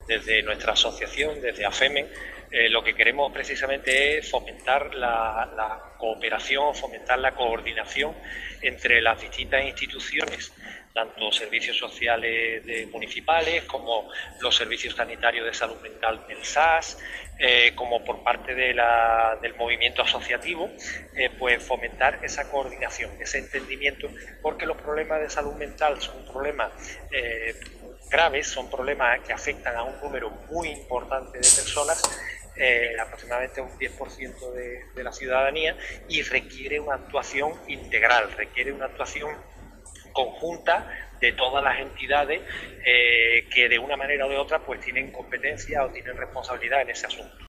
desde nuestra asociación, desde AFEMEN, lo que queremos precisamente es fomentar la cooperación, fomentar la coordinación entre las distintas instituciones, tanto servicios sociales municipales como los servicios sanitarios de salud mental del SAS, como por parte del movimiento asociativo, pues fomentar esa coordinación, ese entendimiento, porque los problemas de salud mental son problemas graves, son problemas que afectan a un número muy importante de personas, aproximadamente un 10% de la ciudadanía, y requiere una actuación integral, requiere una actuación conjunta de todas las entidades que de una manera o de otra pues tienen competencia o tienen responsabilidad en ese asunto.